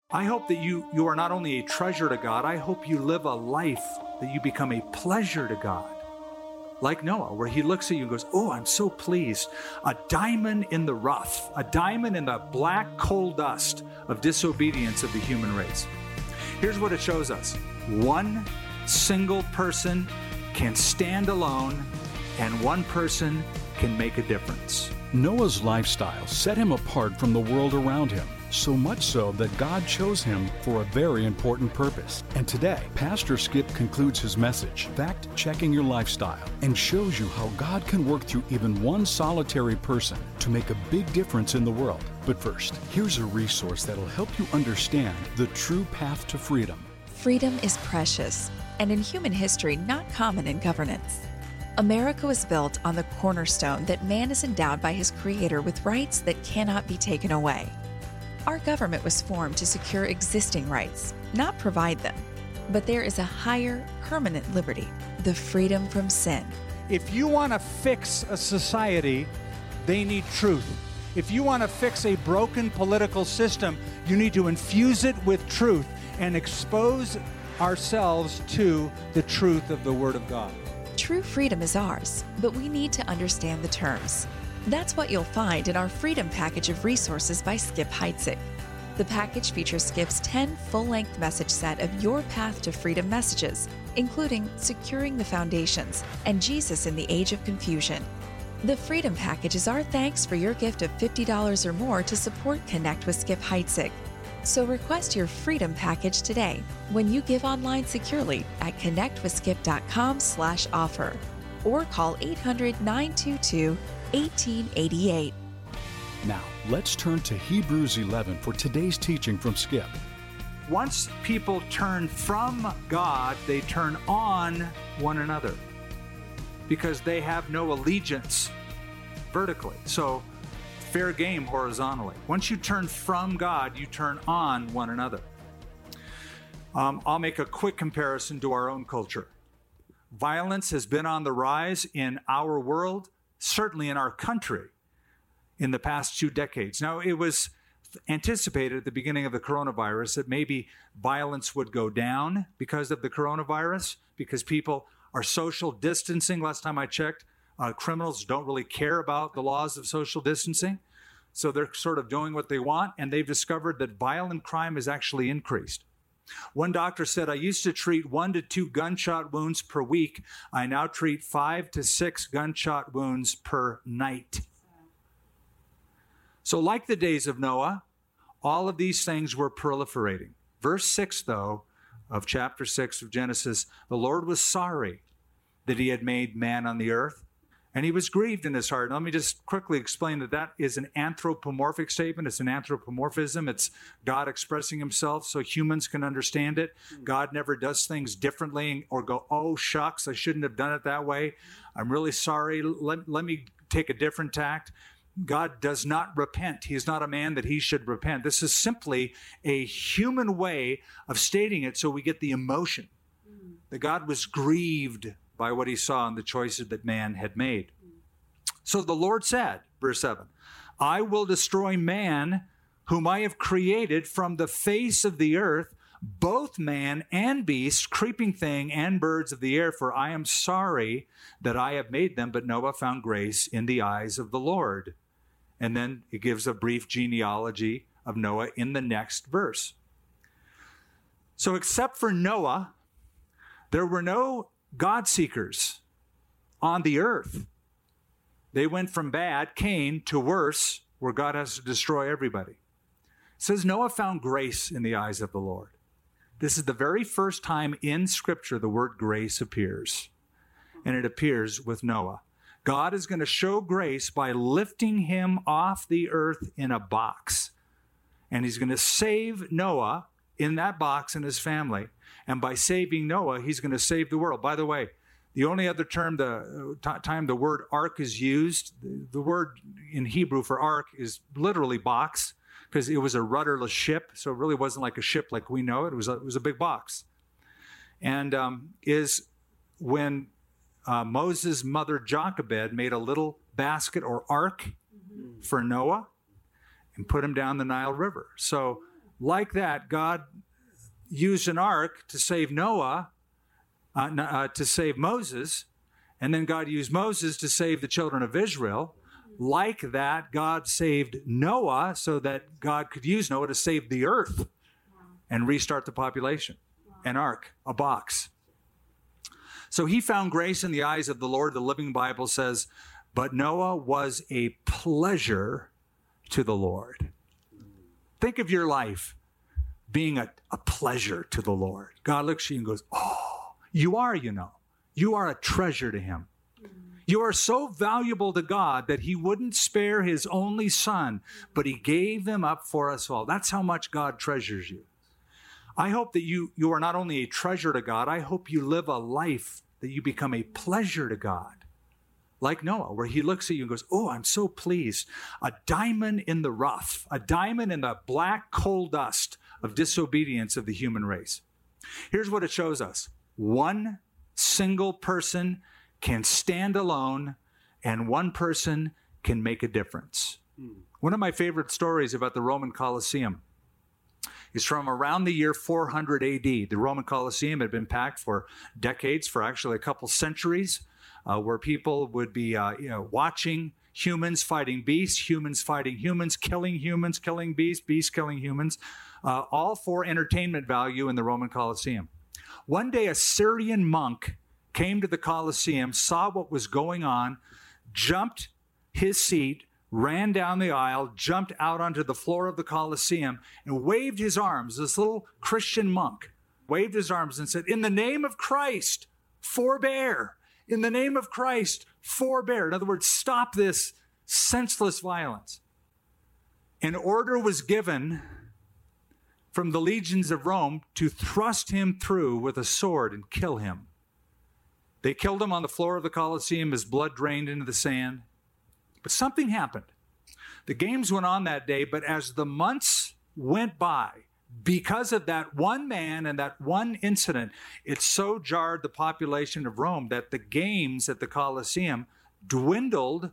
I hope that you are not only a treasure to God, I hope you live a life that you become a pleasure to God. Like Noah, where he looks at you and goes, oh, I'm so pleased. A diamond in the rough, a diamond in the black coal dust of disobedience of the human race. Here's what it shows us. One single person can stand alone, and one person can make a difference. Noah's lifestyle set him apart from the world around him, so much so that God chose him for a very important purpose. And today, Pastor Skip concludes his message, fact-checking your lifestyle, and shows you how God can work through even one solitary person to make a big difference in the world. But first, here's a resource that'll help you understand the true path to freedom. Freedom is precious, and in human history, not common in governance. America was built on the cornerstone that man is endowed by his Creator with rights that cannot be taken away. Our government was formed to secure existing rights, not provide them. But there is a higher, permanent liberty, the freedom from sin. If you want to fix a society, they need truth. If you want to fix a broken political system, you need to infuse it with truth and expose ourselves to the truth of the Word of God. True freedom is ours, but we need to understand the terms. That's what you'll find in our Freedom Package of resources by Skip Heitzig. The package features Skip's 10 full-length message set of Your Path to Freedom messages, including Securing the Foundations and Jesus in the Age of Confusion. The Freedom Package is our thanks for your gift of $50 or more to support Connect with Skip Heitzig. So request your Freedom Package today when you give online securely at connectwithskip.com/offer or call 800-922-1888. Now, let's turn to Hebrews 11 for today's teaching from Skip. Once people turn from God, they turn on one another because they have no allegiance vertically. So, fair game horizontally. Once you turn from God, you turn on one another. I'll make a quick comparison to our own culture. Violence has been on the rise in our world, certainly in our country, in the past 2 decades. Now, it was anticipated at the beginning of the coronavirus that maybe violence would go down because of the coronavirus, because people are social distancing. Last time I checked, criminals don't really care about the laws of social distancing. So they're sort of doing what they want, and they've discovered that violent crime has actually increased. One doctor said, I used to treat 1 to 2 gunshot wounds per week. I now treat 5 to 6 gunshot wounds per night. So like the days of Noah, all of these things were proliferating. Verse 6, though, of chapter 6 of Genesis, the Lord was sorry that he had made man on the earth, and he was grieved in his heart. Let me just quickly explain that is an anthropomorphic statement. It's an anthropomorphism. It's God expressing himself so humans can understand it. God never does things differently or go, oh, shucks, I shouldn't have done it that way. I'm really sorry. Let me take a different tact. God does not repent. He is not a man that he should repent. This is simply a human way of stating it so we get the emotion that God was grieved by what he saw in the choices that man had made. So the Lord said, verse 7, I will destroy man whom I have created from the face of the earth, both man and beast, creeping thing and birds of the air, for I am sorry that I have made them. But Noah found grace in the eyes of the Lord. And then it gives a brief genealogy of Noah in the next verse. So except for Noah, there were no God seekers on the earth. They went from bad, Cain, to worse, where God has to destroy everybody. It says Noah found grace in the eyes of the Lord. This is the very first time in Scripture the word grace appears. And it appears with Noah. God is going to show grace by lifting him off the earth in a box. And he's going to save Noah in that box and his family. And by saving Noah, he's going to save the world. By the way, the only other time the word ark is used, the word in Hebrew for ark is literally box, because it was a rudderless ship. So it really wasn't like a ship like we know it. It was a big box. And is when Moses' mother Jochebed made a little basket or ark for Noah and put him down the Nile River. So like that, God used an ark to save Noah, to save Moses, and then God used Moses to save the children of Israel. Like that, God saved Noah so that God could use Noah to save the earth and restart the population. An ark, a box. So he found grace in the eyes of the Lord. The Living Bible says, but Noah was a pleasure to the Lord. Think of your life being a pleasure to the Lord. God looks at you and goes, oh, you are, You are a treasure to him. You are so valuable to God that he wouldn't spare his only son, but he gave him up for us all. That's how much God treasures you. I hope that you are not only a treasure to God, I hope you live a life that you become a pleasure to God. Like Noah, where he looks at you and goes, oh, I'm so pleased. A diamond in the rough, a diamond in the black coal dust of disobedience of the human race. Here's what it shows us. One single person can stand alone, and one person can make a difference. One of my favorite stories about the Roman Colosseum is from around the year 400 AD. The Roman Colosseum had been packed for decades, for actually a couple centuries, where people would be watching humans fighting beasts, humans fighting humans, killing beasts, beasts killing humans, all for entertainment value in the Roman Colosseum. One day, a Syrian monk came to the Colosseum, saw what was going on, jumped his seat, ran down the aisle, jumped out onto the floor of the Colosseum, and waved his arms. This little Christian monk waved his arms and said, in the name of Christ, forbear. In the name of Christ, forbear. In other words, stop this senseless violence. An order was given from the legions of Rome to thrust him through with a sword and kill him. They killed him on the floor of the Colosseum. His blood drained into the sand. But something happened. The games went on that day, but as the months went by, because of that one man and that one incident, it so jarred the population of Rome that the games at the Colosseum dwindled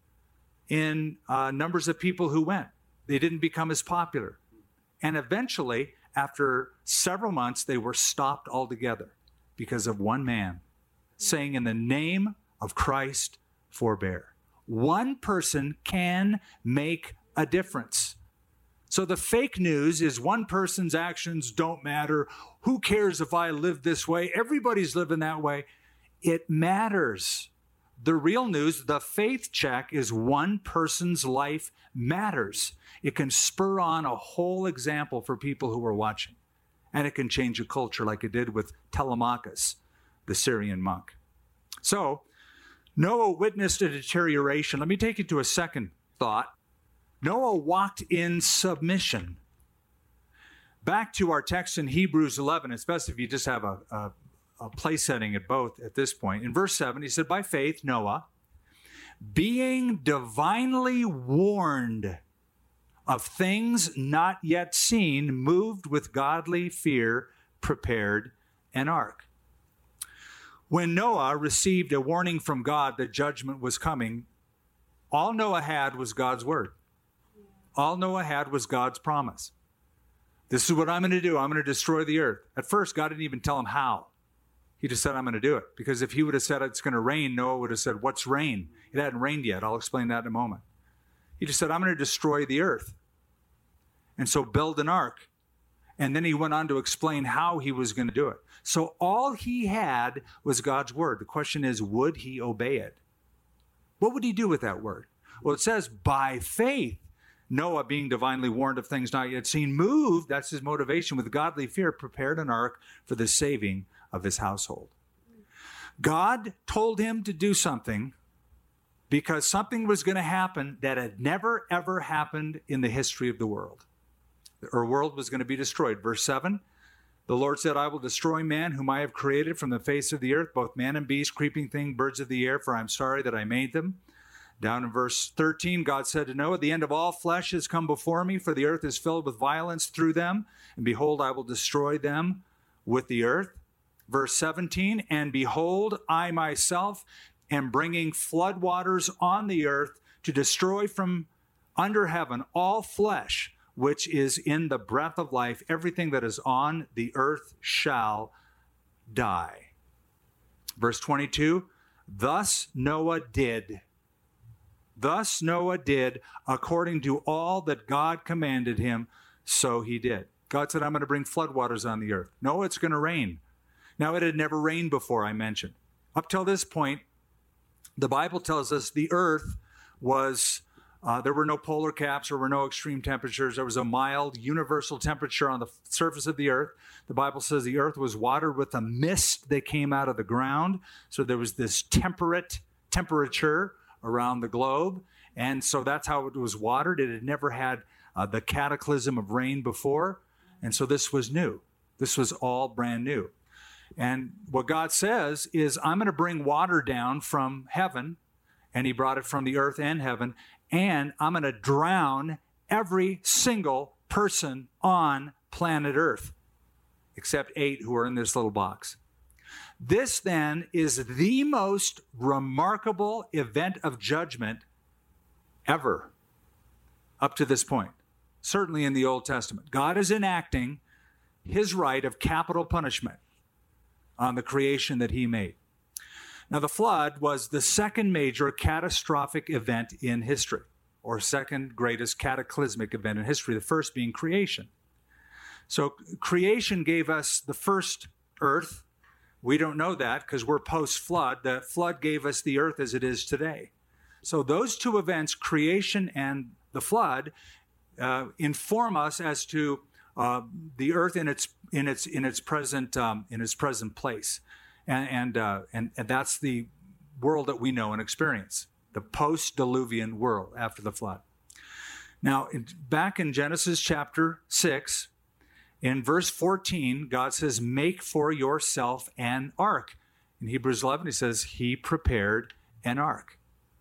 in numbers of people who went. They didn't become as popular. And eventually, after several months, they were stopped altogether because of one man saying, in the name of Christ, forbear. One person can make a difference. So the fake news is one person's actions don't matter. Who cares if I live this way? Everybody's living that way. It matters. The real news, the faith check, is one person's life matters. It can spur on a whole example for people who are watching. And it can change a culture like it did with Telemachus, the Syrian monk. So, Noah witnessed a deterioration. Let me take you to a second thought. Noah walked in submission. Back to our text in Hebrews 11, especially if you just have a place setting at both at this point. In verse 7, he said, by faith, Noah, being divinely warned of things not yet seen, moved with godly fear, prepared an ark. When Noah received a warning from God that judgment was coming, all Noah had was God's word. All Noah had was God's promise. This is what I'm going to do. I'm going to destroy the earth. At first, God didn't even tell him how. He just said, I'm going to do it. Because if he would have said it's going to rain, Noah would have said, what's rain? It hadn't rained yet. I'll explain that in a moment. He just said, I'm going to destroy the earth. And so build an ark. And then he went on to explain how he was going to do it. So all he had was God's word. The question is, would he obey it? What would he do with that word? Well, it says, by faith, Noah, being divinely warned of things not yet seen, moved, that's his motivation, with godly fear, prepared an ark for the saving of his household. God told him to do something because something was going to happen that had never, ever happened in the history of the world. Our world was going to be destroyed. Verse 7, the Lord said, I will destroy man whom I have created from the face of the earth, both man and beast, creeping thing, birds of the air, for I'm sorry that I made them. Down in verse 13, God said to Noah, the end of all flesh has come before me, for the earth is filled with violence through them, and behold, I will destroy them with the earth. Verse 17, and behold, I myself am bringing floodwaters on the earth to destroy from under heaven all flesh, which is in the breath of life, everything that is on the earth shall die. Verse 22, thus Noah did according to all that God commanded him, so he did. God said, I'm going to bring floodwaters on the earth. No, it's going to rain. Now, it had never rained before, I mentioned. Up till this point, the Bible tells us the earth was, there were no polar caps, there were no extreme temperatures. There was a mild universal temperature on the surface of the earth. The Bible says the earth was watered with a mist that came out of the ground. So there was this temperate temperature around the globe. And so that's how it was watered. It had never had the cataclysm of rain before. And so this was new. This was all brand new. And what God says is, I'm going to bring water down from heaven, and he brought it from the earth and heaven, and I'm going to drown every single person on planet Earth, except 8 who are in this little box. This then is the most remarkable event of judgment ever up to this point, certainly in the Old Testament. God is enacting his right of capital punishment on the creation that he made. Now, the flood was the second major catastrophic event in history, or second greatest cataclysmic event in history, the first being creation. So creation gave us the first earth. We don't know that because we're post-flood. The flood gave us the earth as it is today. So those two events, creation and the flood, inform us as to the earth in its present place, and that's the world that we know and experience, the post-diluvian world after the flood. Now, back in Genesis chapter 6, in verse 14, God says, "Make for yourself an ark." In Hebrews 11, he says, "He prepared an ark."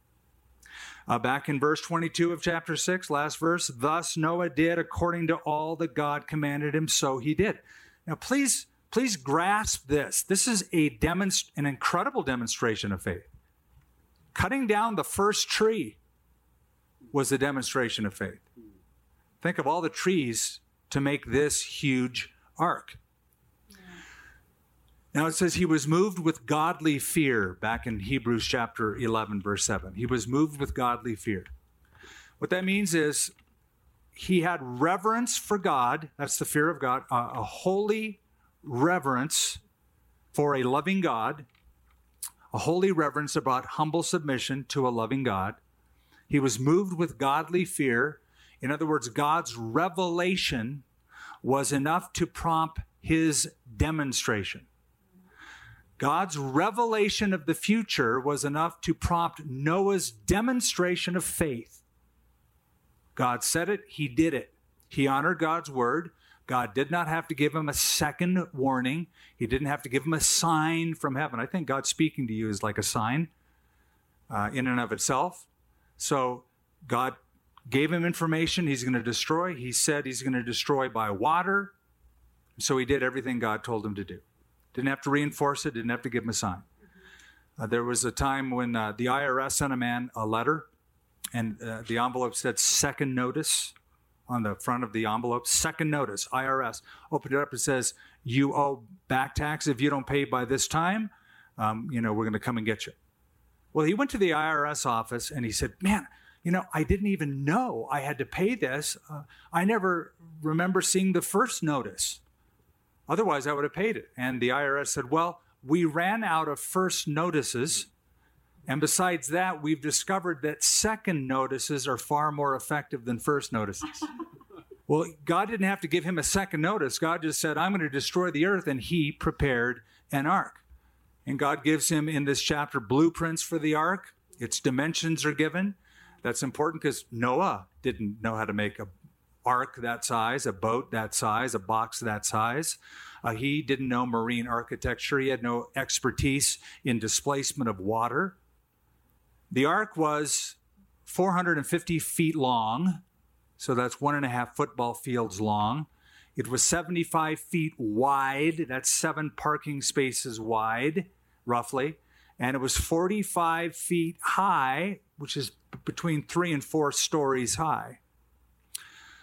Back in verse 22 of chapter 6, last verse, "Thus Noah did according to all that God commanded him, so he did." Now, please grasp this. This is an incredible demonstration of faith. Cutting down the first tree was a demonstration of faith. Think of all the trees to make this huge ark. Now it says he was moved with godly fear, back in Hebrews chapter 11, verse 7. He was moved with godly fear. What that means is he had reverence for God. That's the fear of God, a holy reverence for a loving God, a holy reverence about humble submission to a loving God. He was moved with godly fear. In other words, God's revelation was enough to prompt his demonstration. God's revelation of the future was enough to prompt Noah's demonstration of faith. God said it, he did it. He honored God's word. God did not have to give him a second warning. He didn't have to give him a sign from heaven. I think God speaking to you is like a sign in and of itself. So God gave him information he's going to destroy. He said he's going to destroy by water. So he did everything God told him to do. Didn't have to reinforce it, didn't have to give him a sign. There was a time when the IRS sent a man a letter, and the envelope said second notice on the front of the envelope. Second notice, IRS. Opened it up, it says, you owe back tax if you don't pay by this time. We're going to come and get you. Well, he went to the IRS office and he said, man, I didn't even know I had to pay this. I never remember seeing the first notice. Otherwise, I would have paid it. And the IRS said, well, we ran out of first notices. And besides that, we've discovered that second notices are far more effective than first notices. Well, God didn't have to give him a second notice. God just said, I'm going to destroy the earth. And he prepared an ark. And God gives him in this chapter blueprints for the ark. Its dimensions are given. That's important because Noah didn't know how to make a ark that size, a boat that size, a box that size. He didn't know marine architecture. He had no expertise in displacement of water. The ark was 450 feet long, so that's 1.5 football fields long. It was 75 feet wide. That's 7 parking spaces wide, roughly. And it was 45 feet high, which is between 3 and 4 stories high.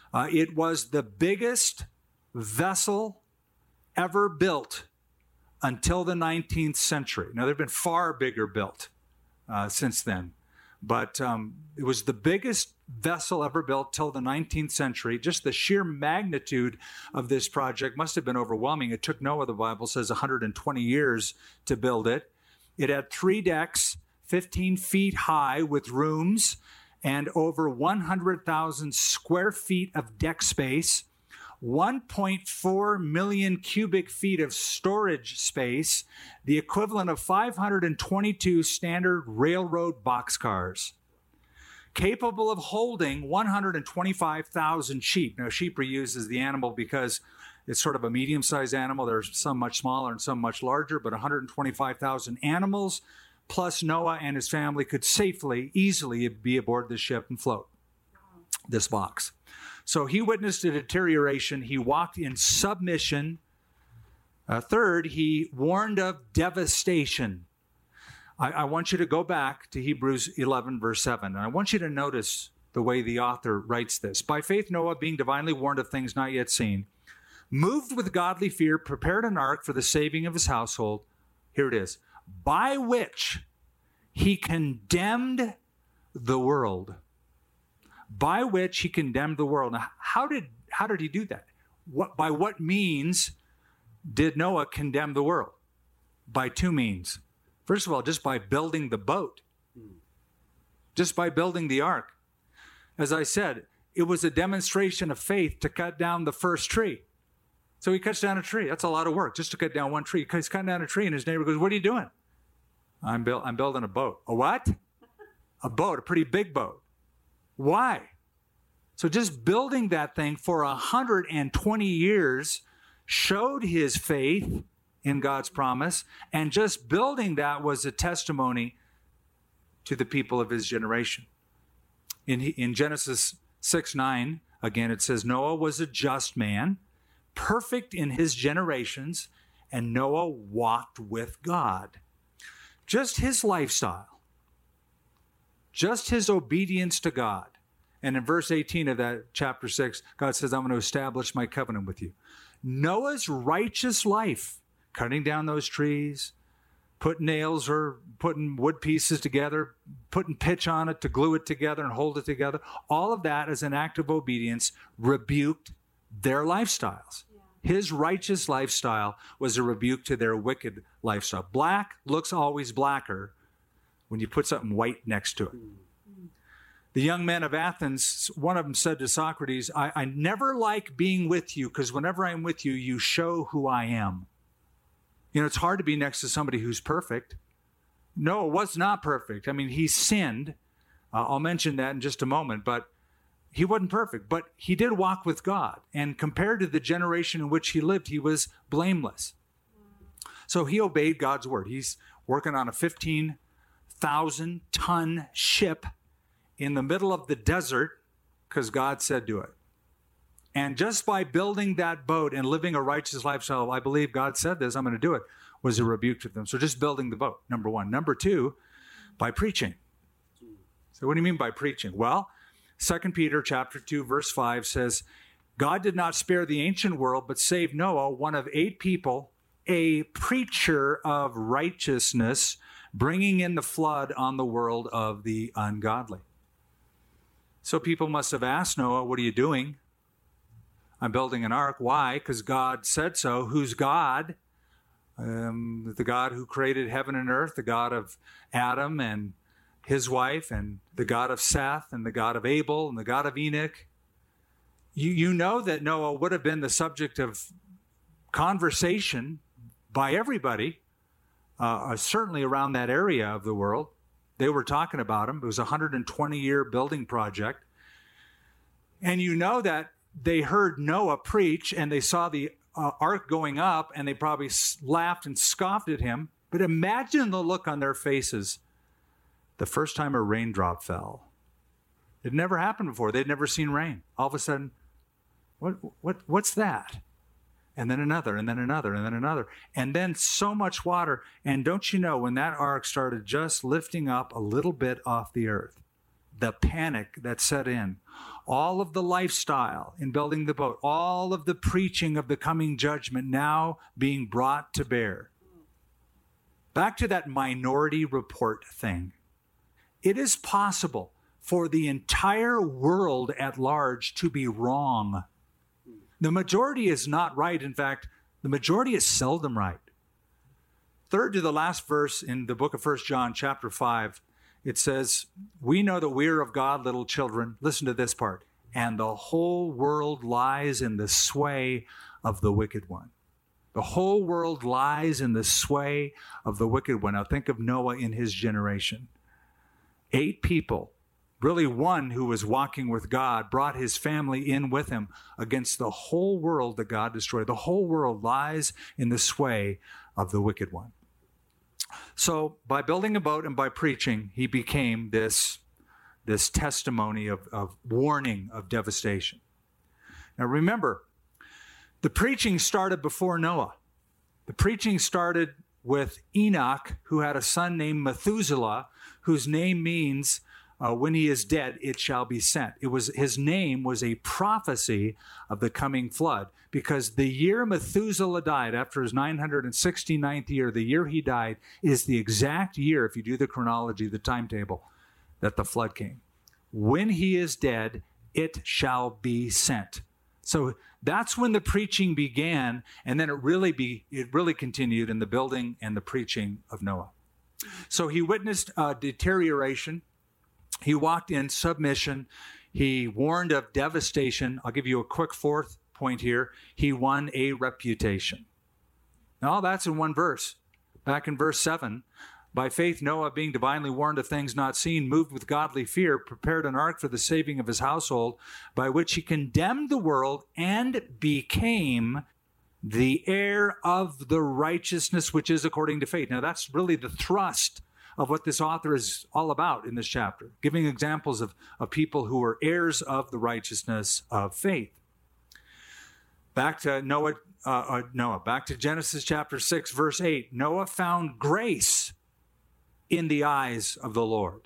It was the biggest vessel ever built until the 19th century. Now, there have been far bigger built since then, but it was the biggest vessel ever built till the 19th century. Just the sheer magnitude of this project must have been overwhelming. It took Noah, the Bible says, 120 years to build it. It had 3 decks, 15 feet high with rooms, and over 100,000 square feet of deck space, 1.4 million cubic feet of storage space, the equivalent of 522 standard railroad boxcars, capable of holding 125,000 sheep. Now, sheep are used as the animal because it's sort of a medium-sized animal. There's some much smaller and some much larger, but 125,000 animals, plus Noah and his family could safely, easily be aboard this ship and float this box. So he witnessed a deterioration. He walked in submission. Third, he warned of devastation. I want you to go back to Hebrews 11, verse 7. And I want you to notice the way the author writes this. By faith, Noah, being divinely warned of things not yet seen, moved with godly fear, prepared an ark for the saving of his household. Here it is. By which he condemned the world. By which he condemned the world. Now, how did he do that? By what means did Noah condemn the world? By 2 means. First of all, just by building the boat. Just by building the ark. As I said, it was a demonstration of faith to cut down the first tree. So he cuts down a tree. That's a lot of work, just to cut down one tree. He's cutting down a tree, and his neighbor goes, "What are you doing?" I'm building a boat. A what? A boat, a pretty big boat. Why? So just building that thing for 120 years showed his faith in God's promise, and just building that was a testimony to the people of his generation. In Genesis 6:9, again, it says, Noah was a just man, perfect in his generations, and Noah walked with God. Just his lifestyle, just his obedience to God. And in verse 18 of that chapter 6, God says, I'm going to establish my covenant with you. Noah's righteous life, cutting down those trees, putting nails or putting wood pieces together, putting pitch on it to glue it together and hold it together, all of that as an act of obedience rebuked their lifestyles. His righteous lifestyle was a rebuke to their wicked lifestyle. Black looks always blacker when you put something white next to it. The young men of Athens, one of them said to Socrates, I never like being with you because whenever I'm with you, you show who I am. You know, it's hard to be next to somebody who's perfect. Noah was not perfect. I mean, he sinned. I'll mention that in just a moment, but he wasn't perfect. But he did walk with God. And compared to the generation in which he lived, he was blameless. So he obeyed God's word. He's working on a 15,000-ton ship in the middle of the desert because God said do it. And just by building that boat and living a righteous lifestyle, I believe God said this, I'm going to do it, was a rebuke to them. So just building the boat, number one. Number two, by preaching. So what do you mean by preaching? Well, 2 Peter chapter 2, verse 5 says, God did not spare the ancient world, but saved Noah, one of 8 people, a preacher of righteousness, bringing in the flood on the world of the ungodly. So people must have asked Noah, what are you doing? I'm building an ark. Why? Because God said so. Who's God? The God who created heaven and earth, the God of Adam and his wife, and the God of Seth, and the God of Abel, and the God of Enoch. You know that Noah would have been the subject of conversation by everybody, certainly around that area of the world. They were talking about him. It was a 120-year building project. And you know that they heard Noah preach, and they saw the ark going up, and they probably laughed and scoffed at him. But imagine the look on their faces the first time a raindrop fell. It never happened before. They'd never seen rain. All of a sudden, what's that? And then another, and then another, and then another. And then so much water. And don't you know, when that ark started just lifting up a little bit off the earth, the panic that set in, all of the lifestyle in building the boat, all of the preaching of the coming judgment now being brought to bear. Back to that Minority Report thing. It is possible for the entire world at large to be wrong. The majority is not right. In fact, the majority is seldom right. Third to the last verse in the book of 1 John chapter 5, it says, we know that we are of God, little children. Listen to this part. And the whole world lies in the sway of the wicked one. The whole world lies in the sway of the wicked one. Now think of Noah in his generation. 8 people, really one who was walking with God, brought his family in with him against the whole world that God destroyed. The whole world lies in the sway of the wicked one. So by building a boat and by preaching, he became this testimony of warning, of devastation. Now remember, the preaching started before Noah. The preaching started with Enoch, who had a son named Methuselah, whose name means when he is dead, it shall be sent. His name was a prophecy of the coming flood, because the year Methuselah died, after his 969th year, the year he died is the exact year, if you do the chronology, the timetable, that the flood came. When he is dead, it shall be sent. So that's when the preaching began, and then it really continued in the building and the preaching of Noah. So he witnessed deterioration. He walked in submission. He warned of devastation. I'll give you a quick fourth point here. He won a reputation. Now that's in one verse. Back in verse 7, by faith Noah, being divinely warned of things not seen, moved with godly fear, prepared an ark for the saving of his household, by which he condemned the world and became the heir of the righteousness which is according to faith. Now that's really the thrust of what this author is all about in this chapter, giving examples of people who are heirs of the righteousness of faith. Back to back to Genesis chapter 6, verse 8. Noah found grace in the eyes of the Lord.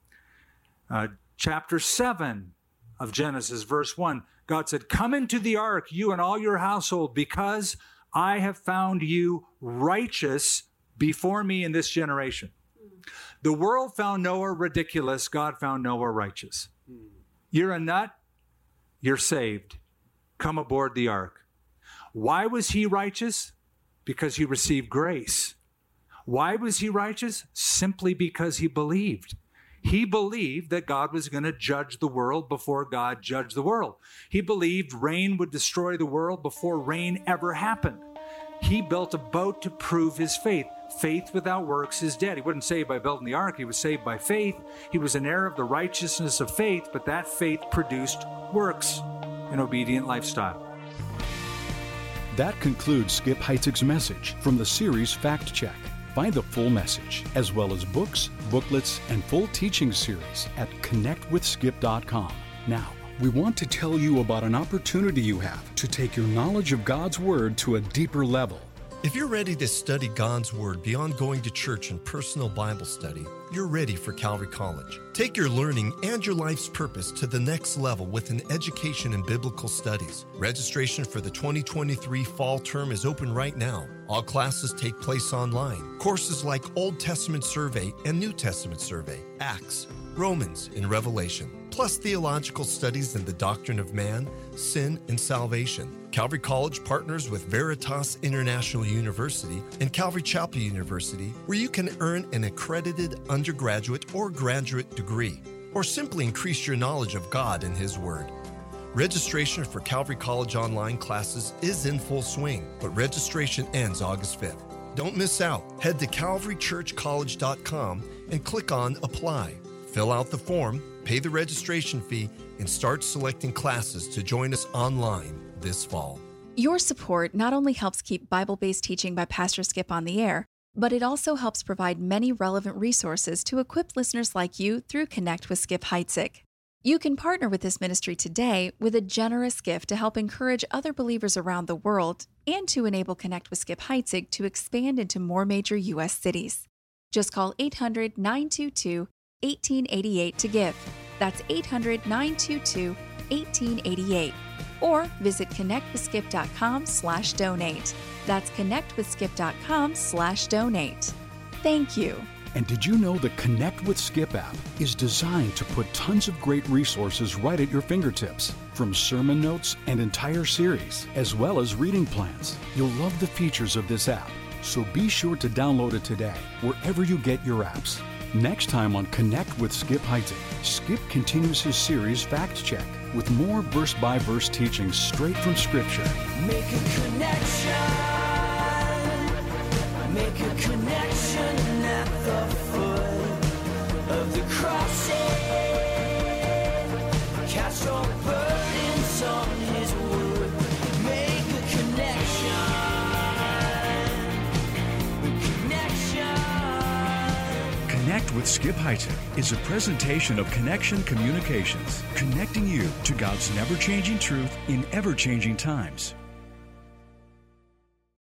Chapter 7 of Genesis, verse 1. God said, come into the ark, you and all your household, because I have found you righteous before me in this generation. The world found Noah ridiculous. God found Noah righteous. You're a nut. You're saved. Come aboard the ark. Why was he righteous? Because he received grace. Why was he righteous? Simply because he believed. He believed that God was going to judge the world before God judged the world. He believed rain would destroy the world before rain ever happened. He built a boat to prove his faith. Faith without works is dead. He wasn't saved by building the ark. He was saved by faith. He was an heir of the righteousness of faith, but that faith produced works, an obedient lifestyle. That concludes Skip Heitzig's message from the series Fact Check. Find the full message, as well as books, booklets, and full teaching series at connectwithskip.com. Now, we want to tell you about an opportunity you have to take your knowledge of God's Word to a deeper level. If you're ready to study God's Word beyond going to church and personal Bible study, you're ready for Calvary College. Take your learning and your life's purpose to the next level with an education in biblical studies. Registration for the 2023 fall term is open right now. All classes take place online. Courses like Old Testament Survey and New Testament Survey, Acts, Romans, and Revelation, plus theological studies in the doctrine of man, sin, and salvation. Calvary College partners with Veritas International University and Calvary Chapel University, where you can earn an accredited undergraduate or graduate degree, or simply increase your knowledge of God and His Word. Registration for Calvary College online classes is in full swing, but registration ends August 5th. Don't miss out. Head to calvarychurchcollege.com and click on Apply. Fill out the form, pay the registration fee, and start selecting classes to join us online this fall. Your support not only helps keep Bible-based teaching by Pastor Skip on the air, but it also helps provide many relevant resources to equip listeners like you through Connect with Skip Heitzig. You can partner with this ministry today with a generous gift to help encourage other believers around the world and to enable Connect with Skip Heitzig to expand into more major U.S. cities. Just call 800-922-1888 to give. That's 800-922-1888. 1888 or visit connectwithskip.com/donate. That's connectwithskip.com/donate. Thank you. And did you know the Connect with Skip app is designed to put tons of great resources right at your fingertips, from sermon notes and entire series, as well as reading plans. You'll love the features of this app, so be sure to download it today, wherever you get your apps. Next time on Connect with Skip Heitzig, Skip continues his series Fact Check with more verse-by-verse teaching straight from Scripture. Make a connection. Make a connection at the foot of the cross. Cast your burdens on His wood. Make a connection. Connect with Skip Heitzig is a presentation of Connection Communications, connecting you to God's never-changing truth in ever-changing times.